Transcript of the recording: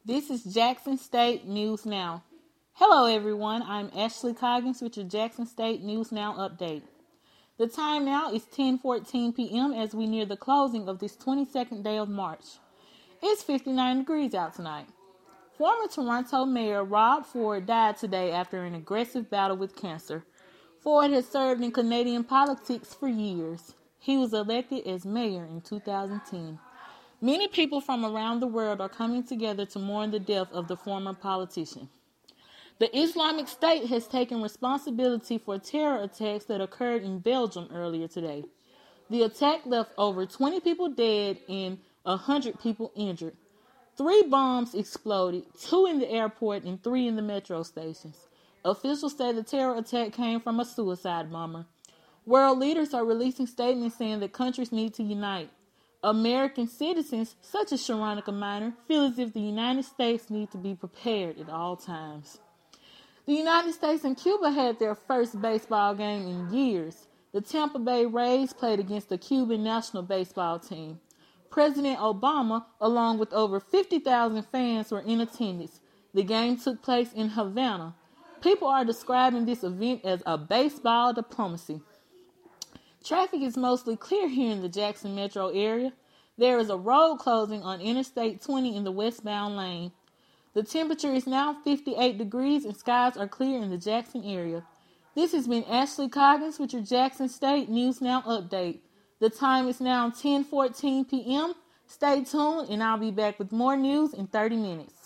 This is Jackson State News Now. Hello everyone, I'm Ashley Coggins with your Jackson State News Now update. The time now is 10:14 p.m. as we near the closing of this 22nd day of March. It's 59 degrees out tonight. Former Toronto Mayor Rob Ford died today after an aggressive battle with cancer. Ford has served in Canadian politics for years. He was elected as mayor in 2010. Many people from around the world are coming together to mourn the death of the former politician. The Islamic State has taken responsibility for terror attacks that occurred in Belgium earlier today. The attack left over 20 people dead and 100 people injured. 3 bombs exploded, 2 in the airport and 3 in the metro stations. Officials say the terror attack came from a suicide bomber. World leaders are releasing statements saying that countries need to unite. American citizens, such as Sharonica Minor, feel as if the United States need to be prepared at all times. The United States and Cuba had their first baseball game in years. The Tampa Bay Rays played against the Cuban national baseball team. President Obama, along with over 50,000 fans, were in attendance. The game took place in Havana. People are describing this event as a baseball diplomacy. Traffic is mostly clear here in the Jackson metro area. There is a road closing on Interstate 20 in the westbound lane. The temperature is now 58 degrees and skies are clear in the Jackson area. This has been Ashley Coggins with your Jackson State News Now update. The time is now 10:14 p.m. Stay tuned and I'll be back with more news in 30 minutes.